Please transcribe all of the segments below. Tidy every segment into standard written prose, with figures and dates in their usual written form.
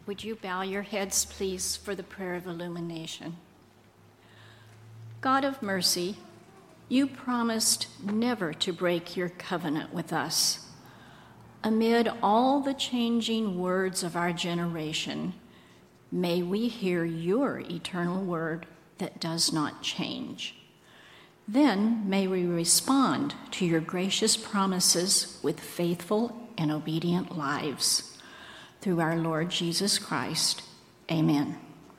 Would you bow your heads, please, for the prayer of illumination? God of mercy, you promised never to break your covenant with us. Amid all the changing words of our generation, may we hear your eternal word that does not change. Then may we respond to your gracious promises with faithful and obedient lives. Through our Lord Jesus Christ. Amen.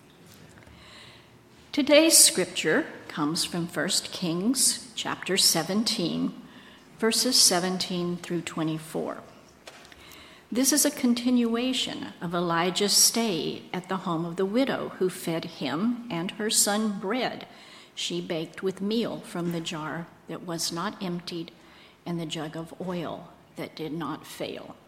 Today's scripture comes from 1 Kings chapter 17, verses 17 through 24. This is a continuation of Elijah's stay at the home of the widow who fed him and her son bread she baked with meal from the jar that was not emptied and the jug of oil that did not fail.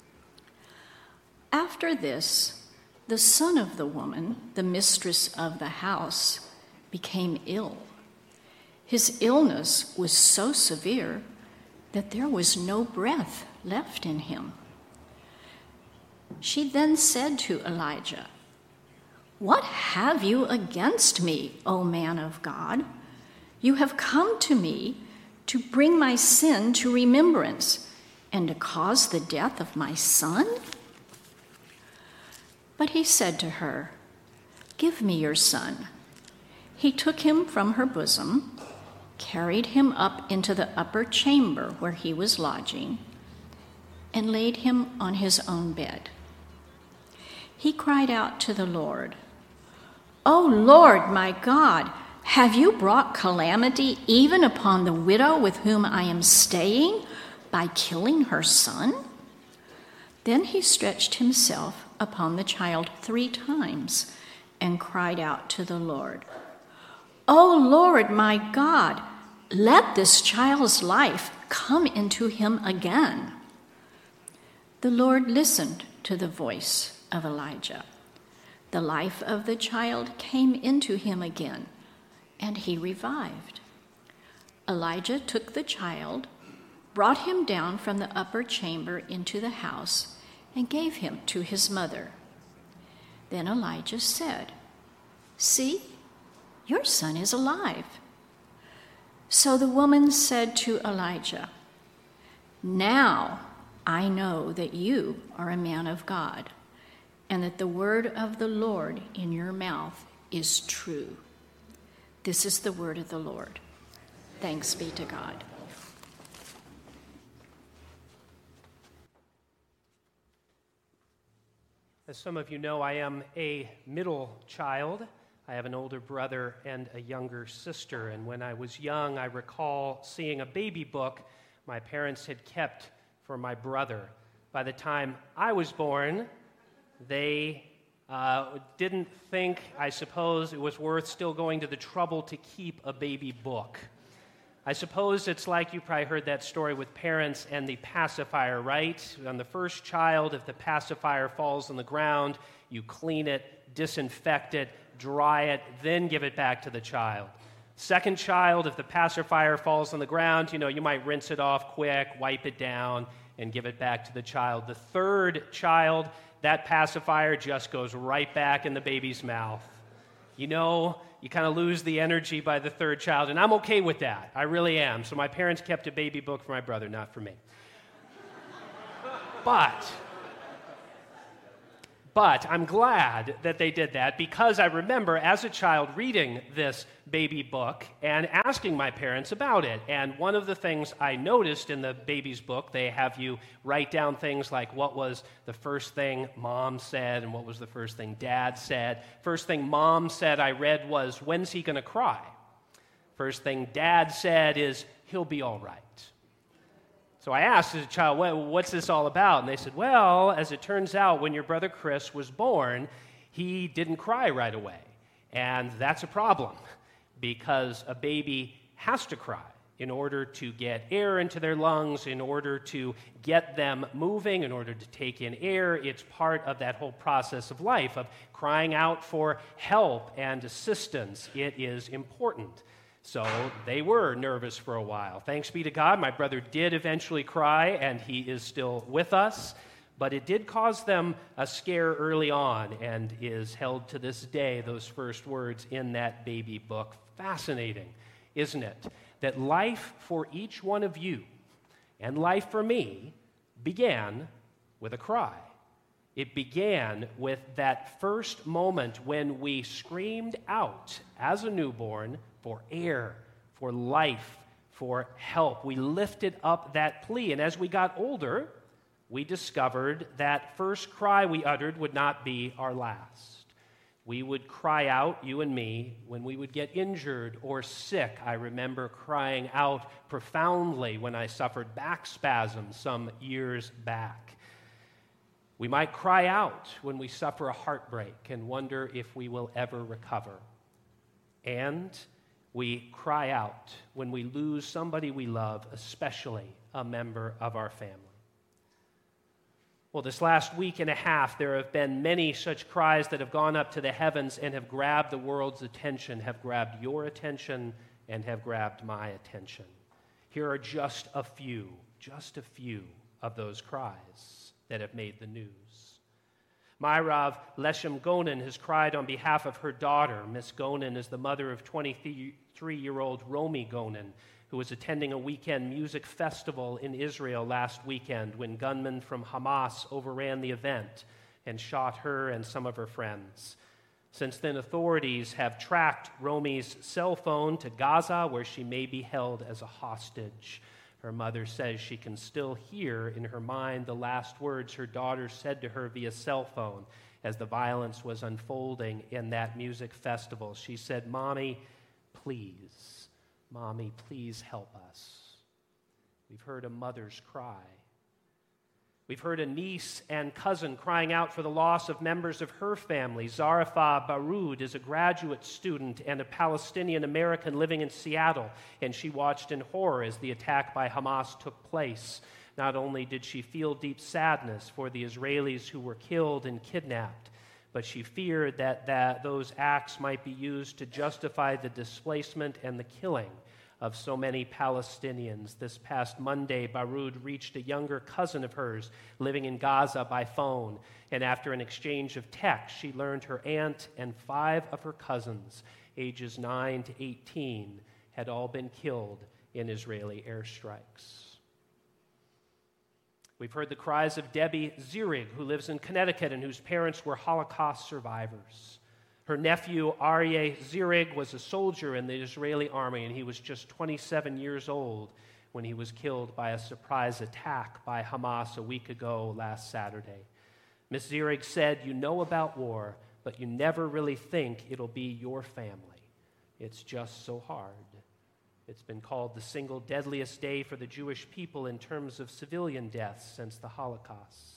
After this, the son of the woman, the mistress of the house, became ill. His illness was so severe that there was no breath left in him. She then said to Elijah, "What have you against me, O man of God? You have come to me to bring my sin to remembrance and to cause the death of my son?" But he said to her, "Give me your son." He took him from her bosom, carried him up into the upper chamber where he was lodging, and laid him on his own bed. He cried out to the Lord, "O Lord, my God, have you brought calamity even upon the widow with whom I am staying by killing her son?" Then he stretched himself upon the child 3 times and cried out to the Lord, "O Lord, my God, let this child's life come into him again." The Lord listened to the voice of Elijah. The life of the child came into him again, and he revived. Elijah took the child, brought him down from the upper chamber into the house, and gave him to his mother. Then Elijah said, "See, your son is alive." So the woman said to Elijah, "Now I know that you are a man of God, and that the word of the Lord in your mouth is true." This is the word of the Lord. Thanks be to God. As some of you know, I am a middle child. I have an older brother and a younger sister, and when I was young, I recall seeing a baby book my parents had kept for my brother. By the time I was born, they didn't think, I suppose, it was worth still going to the trouble to keep a baby book. I suppose it's like you probably heard that story with parents and the pacifier, right? On the first child, if the pacifier falls on the ground, you clean it, disinfect it, dry it, then give it back to the child. Second child, if the pacifier falls on the ground, you might rinse it off quick, wipe it down, and give it back to the child. The third child, that pacifier just goes right back in the baby's mouth. You kind of lose the energy by the third child, and I'm okay with that. I really am. So my parents kept a baby book for my brother, not for me. But I'm glad that they did that, because I remember as a child reading this baby book and asking my parents about it. And one of the things I noticed in the baby's book, they have you write down things like what was the first thing mom said and what was the first thing dad said. First thing mom said I read was, "When's he going to cry?" First thing dad said is, "He'll be all right." So I asked as a child, what's this all about? And they said, well, as it turns out, when your brother Chris was born, he didn't cry right away. And that's a problem, because a baby has to cry in order to get air into their lungs, in order to get them moving, in order to take in air. It's part of that whole process of life, of crying out for help and assistance. It is important. So they were nervous for a while. Thanks be to God, my brother did eventually cry, and he is still with us. but it did cause them a scare early on and is held to this day, those first words in that baby book. Fascinating, isn't it? That life for each one of you and life for me began with a cry. It began with that first moment when we screamed out as a newborn for air, for life, for help. We lifted up that plea. And as we got older, we discovered that first cry we uttered would not be our last. We would cry out, you and me, when we would get injured or sick. I remember crying out profoundly when I suffered back spasms some years back. We might cry out when we suffer a heartbreak and wonder if we will ever recover. And we cry out when we lose somebody we love, especially a member of our family. Well, this last week and a half, there have been many such cries that have gone up to the heavens and have grabbed the world's attention, have grabbed your attention, and have grabbed my attention. Here are just a few of those cries that have made the news. Myrav Leshem Gonen has cried on behalf of her daughter. Miss Gonen is the mother of 23-year-old Romy Gonen, who was attending a weekend music festival in Israel last weekend when gunmen from Hamas overran the event and shot her and some of her friends. Since then, authorities have tracked Romy's cell phone to Gaza, where she may be held as a hostage. Her mother says she can still hear in her mind the last words her daughter said to her via cell phone as the violence was unfolding in that music festival. She said, Mommy, please help us. We've heard a mother's cry. We've heard a niece and cousin crying out for the loss of members of her family. Zarafa Baroud is a graduate student and a Palestinian American living in Seattle, and she watched in horror as the attack by Hamas took place. Not only did she feel deep sadness for the Israelis who were killed and kidnapped, but she feared that those acts might be used to justify the displacement and the killing of so many Palestinians. This past Monday, Baroud reached a younger cousin of hers living in Gaza by phone, and after an exchange of texts, she learned her aunt and 5 of her cousins, ages 9 to 18, had all been killed in Israeli airstrikes. We've heard the cries of Debbie Zirig, who lives in Connecticut and whose parents were Holocaust survivors. Her nephew, Aryeh Zirig, was a soldier in the Israeli army, and he was just 27 years old when he was killed by a surprise attack by Hamas a week ago last Saturday. Miss Zirig said, "You know about war, but you never really think it'll be your family. It's just so hard." It's been called the single deadliest day for the Jewish people in terms of civilian deaths since the Holocaust.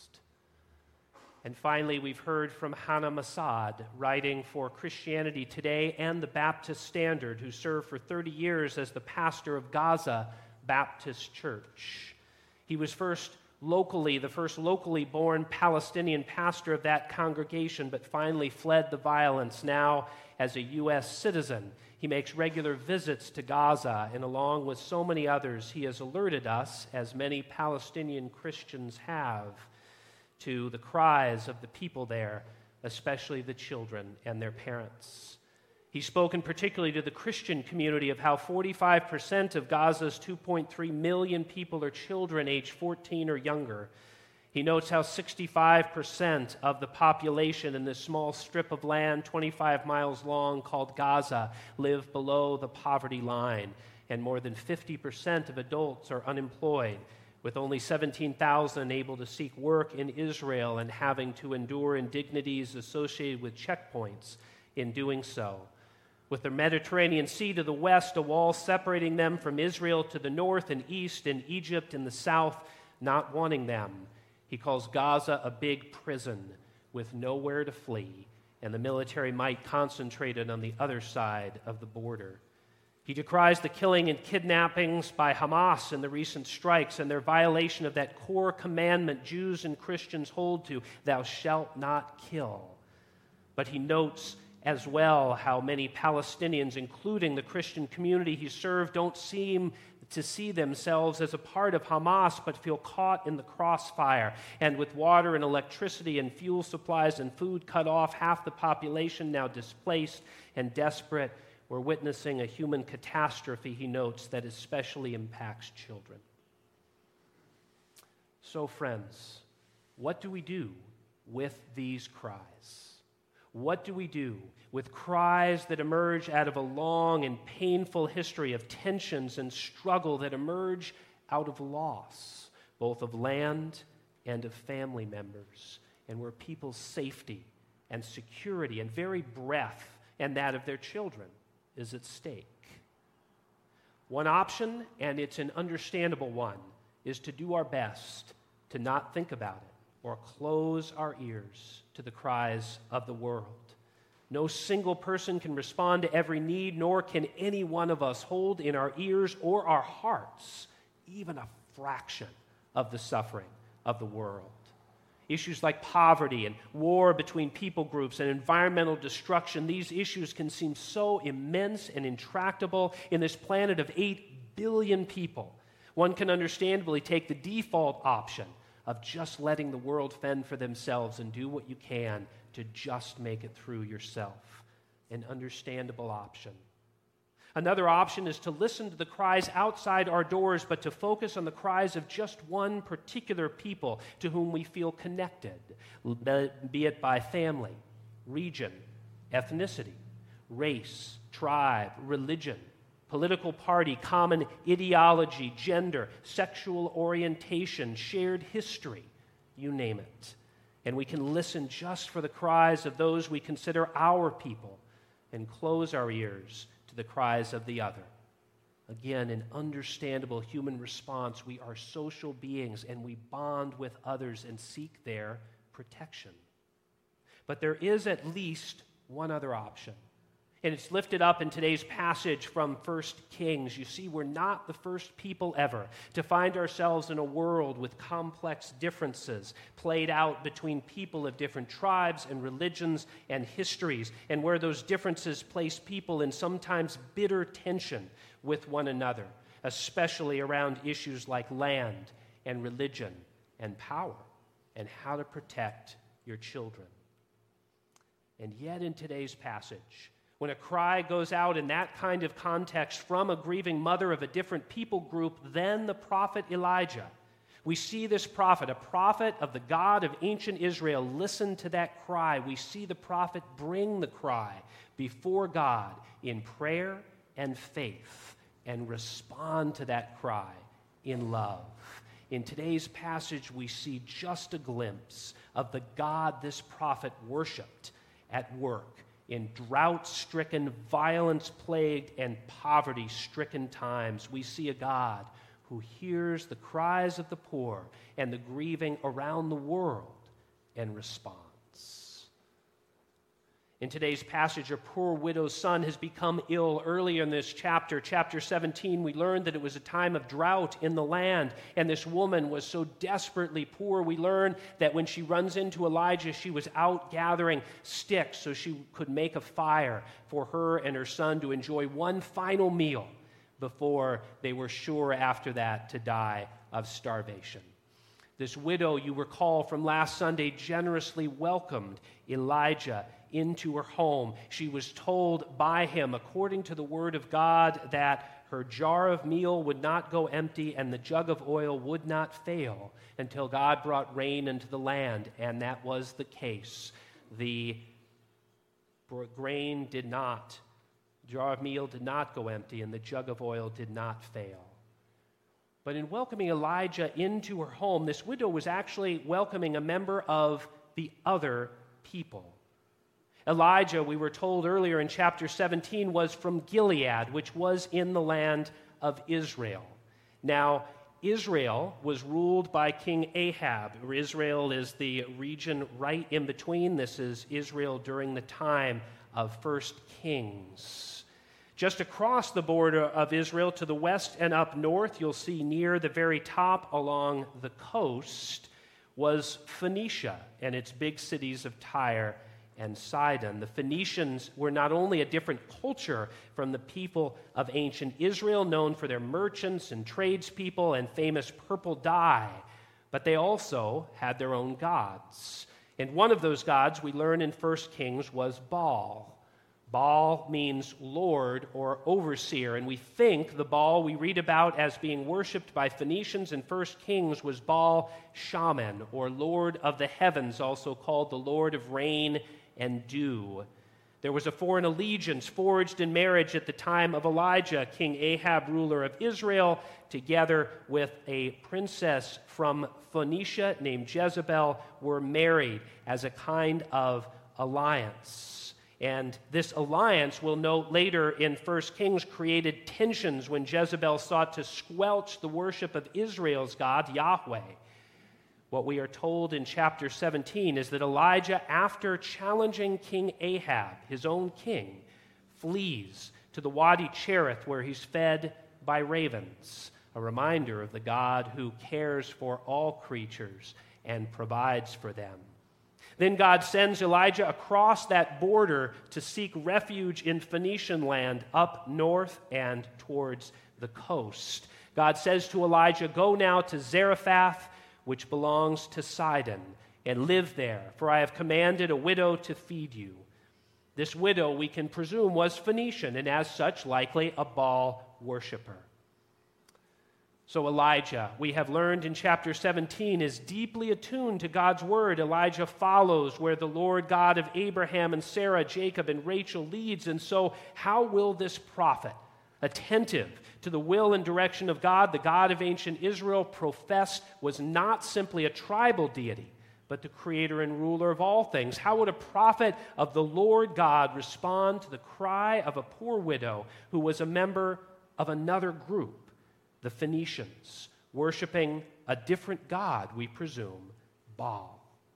And finally, we've heard from Hannah Masad, writing for Christianity Today and the Baptist Standard, who served for 30 years as the pastor of Gaza Baptist Church. He was the first locally born Palestinian pastor of that congregation, but finally fled the violence. Now, as a U.S. citizen, he makes regular visits to Gaza, and along with so many others, he has alerted us, as many Palestinian Christians have, to the cries of the people there, especially the children and their parents. He's spoken particularly to the Christian community of how 45% of Gaza's 2.3 million people are children aged 14 or younger. He notes how 65% of the population in this small strip of land, 25 miles long, called Gaza, live below the poverty line, and more than 50% of adults are unemployed, with only 17,000 able to seek work in Israel and having to endure indignities associated with checkpoints in doing so. With the Mediterranean Sea to the west, a wall separating them from Israel to the north and east, and Egypt in the south not wanting them. He calls Gaza a big prison with nowhere to flee, and the military might concentrated on the other side of the border. He decries the killing and kidnappings by Hamas in the recent strikes and their violation of that core commandment Jews and Christians hold to, thou shalt not kill. But he notes as well how many Palestinians, including the Christian community he served, don't seem to see themselves as a part of Hamas, but feel caught in the crossfire. And with water and electricity and fuel supplies and food cut off, half the population now displaced and desperate, we're witnessing a human catastrophe, he notes, that especially impacts children. So, friends, what do we do with these cries? What do we do with cries that emerge out of a long and painful history of tensions and struggle that emerge out of loss, both of land and of family members, and where people's safety and security and very breath and that of their children is at stake? One option, and it's an understandable one, is to do our best to not think about it or close our ears to the cries of the world. No single person can respond to every need, nor can any one of us hold in our ears or our hearts even a fraction of the suffering of the world. Issues like poverty and war between people groups and environmental destruction, these issues can seem so immense and intractable in this planet of 8 billion people. One can understandably take the default option of just letting the world fend for themselves and do what you can to just make it through yourself. An understandable option. Another option is to listen to the cries outside our doors, but to focus on the cries of just one particular people to whom we feel connected, be it by family, region, ethnicity, race, tribe, religion, political party, common ideology, gender, sexual orientation, shared history, you name it. And we can listen just for the cries of those we consider our people and close our ears to the cries of the other. Again, an understandable human response. We are social beings and we bond with others and seek their protection. But there is at least one other option. And it's lifted up in today's passage from 1 Kings. You see, we're not the first people ever to find ourselves in a world with complex differences played out between people of different tribes and religions and histories, and where those differences place people in sometimes bitter tension with one another, especially around issues like land and religion and power and how to protect your children. And yet in today's passage, when a cry goes out in that kind of context from a grieving mother of a different people group than the prophet Elijah, we see this prophet, a prophet of the God of ancient Israel, listen to that cry. We see the prophet bring the cry before God in prayer and faith and respond to that cry in love. In today's passage, we see just a glimpse of the God this prophet worshiped at work in drought-stricken, violence-plagued, and poverty-stricken times. We see a God who hears the cries of the poor and the grieving around the world and responds. In today's passage, a poor widow's son has become ill. Earlier in this chapter, chapter 17, we learned that it was a time of drought in the land, and this woman was so desperately poor. We learn that when she runs into Elijah, she was out gathering sticks so she could make a fire for her and her son to enjoy one final meal before they were sure after that to die of starvation. This widow, you recall from last Sunday, generously welcomed Elijah into her home. She was told by him, according to the word of God, that her jar of meal would not go empty and the jug of oil would not fail until God brought rain into the land, and that was the case. The grain did not, the jar of meal did not go empty, and the jug of oil did not fail. But in welcoming Elijah into her home, this widow was actually welcoming a member of the other people. Elijah, we were told earlier in chapter 17, was from Gilead, which was in the land of Israel. Now, Israel was ruled by King Ahab. Israel is the region right in between. This is Israel during the time of 1 Kings. Just across the border of Israel to the west and up north, you'll see near the very top along the coast was Phoenicia and its big cities of Tyre and Sidon. The Phoenicians were not only a different culture from the people of ancient Israel, known for their merchants and tradespeople and famous purple dye, but they also had their own gods. And one of those gods we learn in 1 Kings was Baal. Baal means Lord or overseer, and we think the Baal we read about as being worshipped by Phoenicians in 1 Kings was Baal Shaman, or Lord of the heavens, also called the Lord of rain and dew. There was a foreign allegiance forged in marriage at the time of Elijah, King Ahab, ruler of Israel, together with a princess from Phoenicia named Jezebel, were married as a kind of alliance. And this alliance, we'll note later in 1 Kings, created tensions when Jezebel sought to squelch the worship of Israel's God, Yahweh. What we are told in chapter 17 is that Elijah, after challenging King Ahab, his own king, flees to the Wadi Cherith, where he's fed by ravens, a reminder of the God who cares for all creatures and provides for them. Then God sends Elijah across that border to seek refuge in Phoenician land up north and towards the coast. God says to Elijah, "Go now to Zarephath, which belongs to Sidon, and live there, for I have commanded a widow to feed you." This widow, we can presume, was Phoenician, and as such, likely a Baal worshiper. So Elijah, we have learned in chapter 17, is deeply attuned to God's word. Elijah follows where the Lord God of Abraham and Sarah, Jacob and Rachel leads. And so how will this prophet, attentive to the will and direction of God, the God of ancient Israel, professed was not simply a tribal deity, but the creator and ruler of all things? How would a prophet of the Lord God respond to the cry of a poor widow who was a member of another group, the Phoenicians, worshiping a different god, we presume, Baal?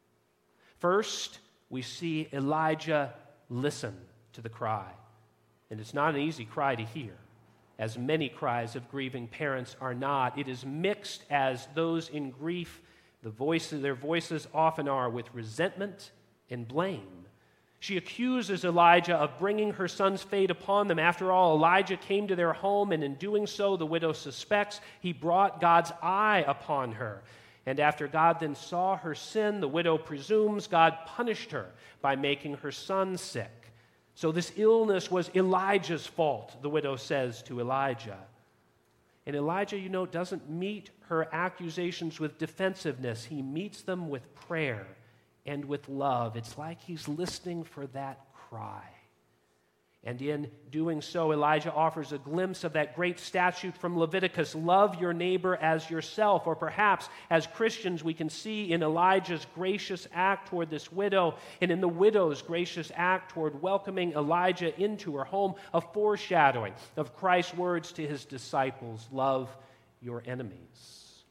First, we see Elijah listen to the cry. And it's not an easy cry to hear, as many cries of grieving parents are not. It is mixed, as those in grief, their voices often are, with resentment and blame. She accuses Elijah of bringing her son's fate upon them. After all, Elijah came to their home, and in doing so, the widow suspects he brought God's eye upon her. And after God then saw her sin, the widow presumes God punished her by making her son sick. So this illness was Elijah's fault, the widow says to Elijah. And Elijah, doesn't meet her accusations with defensiveness. He meets them with prayer and with love. It's like he's listening for that cry. And in doing so, Elijah offers a glimpse of that great statute from Leviticus, love your neighbor as yourself. Or perhaps, as Christians, we can see in Elijah's gracious act toward this widow and in the widow's gracious act toward welcoming Elijah into her home, a foreshadowing of Christ's words to his disciples, love your enemies.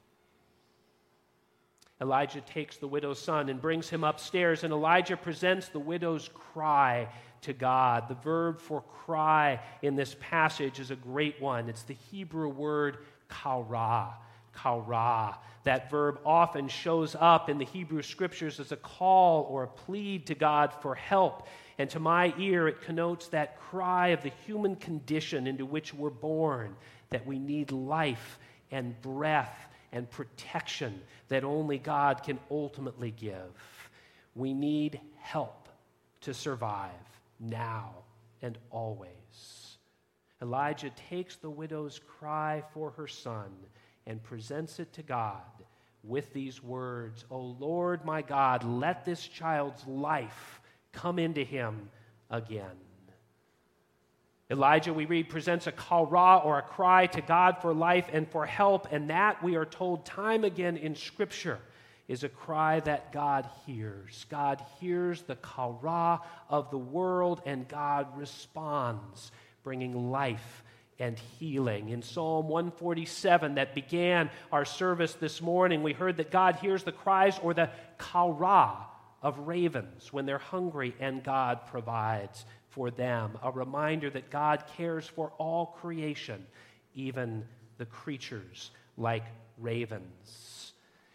Elijah takes the widow's son and brings him upstairs, and Elijah presents the widow's cry to God. The verb for cry in this passage is a great one. It's the Hebrew word kara. Kara. That verb often shows up in the Hebrew Scriptures as a call or a plead to God for help. And to my ear, it connotes that cry of the human condition into which we're born, that we need life and breath and protection that only God can ultimately give. We need help to survive now and always. Elijah takes the widow's cry for her son and presents it to God with these words, "O Lord my God, let this child's life come into him again." Elijah, we read, presents a kara, or a cry to God for life and for help, and that, we are told time again in Scripture, is a cry that God hears. God hears the kara of the world, and God responds, bringing life and healing. In Psalm 147 that began our service this morning, we heard that God hears the cries or the kara of ravens when they're hungry, and God provides for them. A reminder that God cares for all creation, even the creatures like ravens.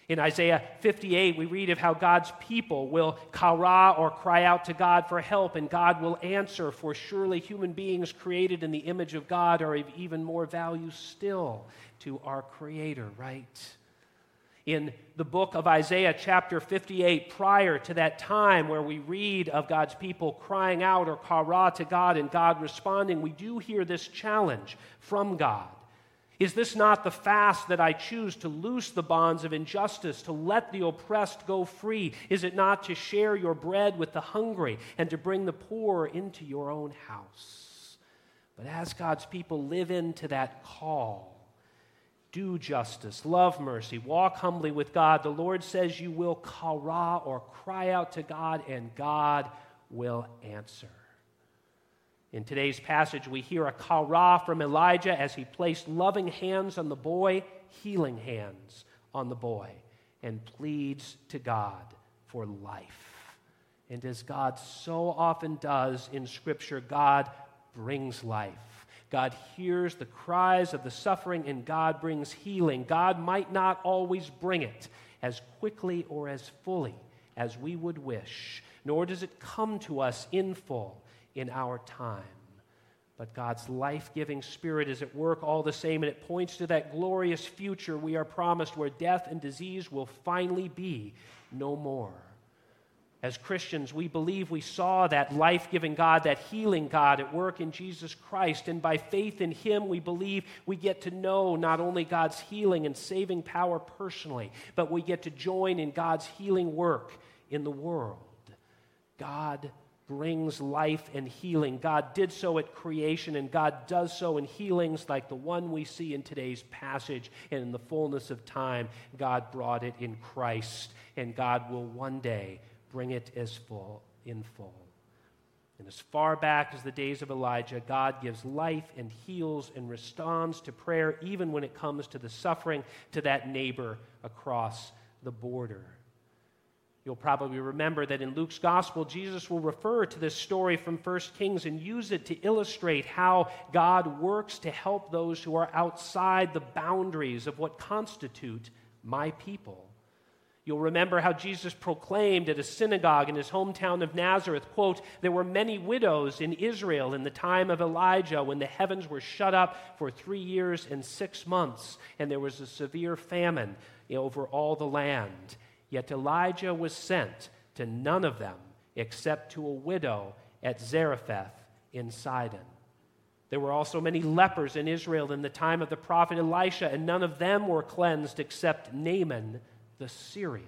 In Isaiah 58, we read of how God's people will kara, or cry out to God for help, and God will answer, for surely human beings created in the image of God are of even more value still to our Creator, right? In the book of Isaiah, chapter 58, prior to that time where we read of God's people crying out or kara to God and God responding, we do hear this challenge from God. Is this not the fast that I choose, to loose the bonds of injustice, to let the oppressed go free? Is it not to share your bread with the hungry and to bring the poor into your own house? But as God's people live into that call, do justice, love mercy, walk humbly with God, the Lord says you will kara, or cry out to God, and God will answer. In today's passage, we hear a kara from Elijah as he placed loving hands on the boy, healing hands on the boy, and pleads to God for life. And as God so often does in Scripture, God brings life. God hears the cries of the suffering, and God brings healing. God might not always bring it as quickly or as fully as we would wish, nor does it come to us in full in our time. But God's life-giving Spirit is at work all the same, and it points to that glorious future we are promised where death and disease will finally be no more. As Christians, we believe we saw that life-giving God, that healing God at work in Jesus Christ, and by faith in Him, we believe we get to know not only God's healing and saving power personally, but we get to join in God's healing work in the world. God brings life and healing. God did so at creation, and God does so in healings like the one we see in today's passage. And in the fullness of time, God brought it in Christ, and God will one day bring it in full. And as far back as the days of Elijah, God gives life and heals and responds to prayer, even when it comes to the suffering to that neighbor across the border. You'll probably remember that in Luke's gospel, Jesus will refer to this story from 1 Kings and use it to illustrate how God works to help those who are outside the boundaries of what constitute my people. You'll remember how Jesus proclaimed at a synagogue in his hometown of Nazareth, quote, "There were many widows in Israel in the time of Elijah when the heavens were shut up for 3 years and 6 months, and there was a severe famine over all the land. Yet Elijah was sent to none of them except to a widow at Zarephath in Sidon. There were also many lepers in Israel in the time of the prophet Elisha, and none of them were cleansed except Naaman the Syrian."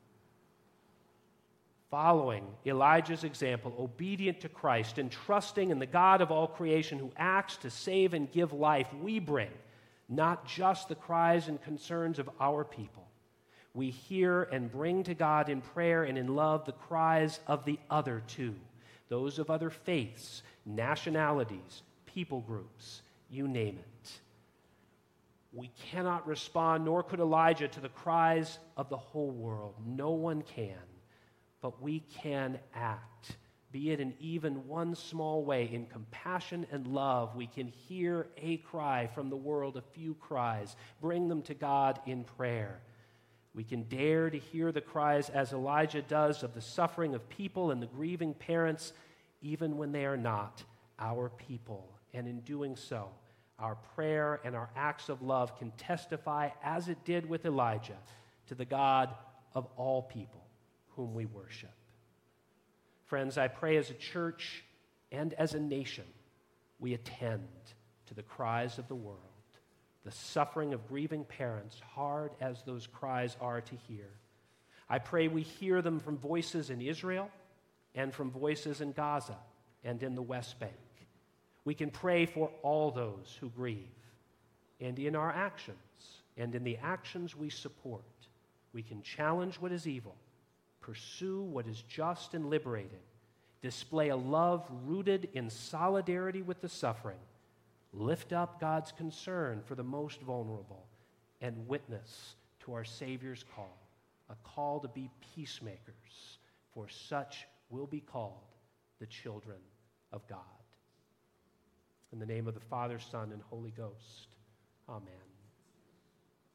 Following Elijah's example, obedient to Christ and trusting in the God of all creation who acts to save and give life, we bring not just the cries and concerns of our people. We hear and bring to God in prayer and in love the cries of the other too, those of other faiths, nationalities, people groups, you name it. We cannot respond, nor could Elijah, to the cries of the whole world. No one can, but we can act, be it in even one small way. In compassion and love, we can hear a cry from the world, a few cries, bring them to God in prayer. We can dare to hear the cries, as Elijah does, of the suffering of people and the grieving parents, even when they are not our people. And in doing so, our prayer and our acts of love can testify, as it did with Elijah, to the God of all people whom we worship. Friends, I pray as a church and as a nation, we attend to the cries of the world, the suffering of grieving parents, hard as those cries are to hear. I pray we hear them from voices in Israel and from voices in Gaza and in the West Bank. We can pray for all those who grieve. And in our actions and in the actions we support, we can challenge what is evil, pursue what is just and liberating, display a love rooted in solidarity with the suffering, lift up God's concern for the most vulnerable, and witness to our Savior's call, a call to be peacemakers, for such will be called the children of God. In the name of the Father, Son, and Holy Ghost, amen.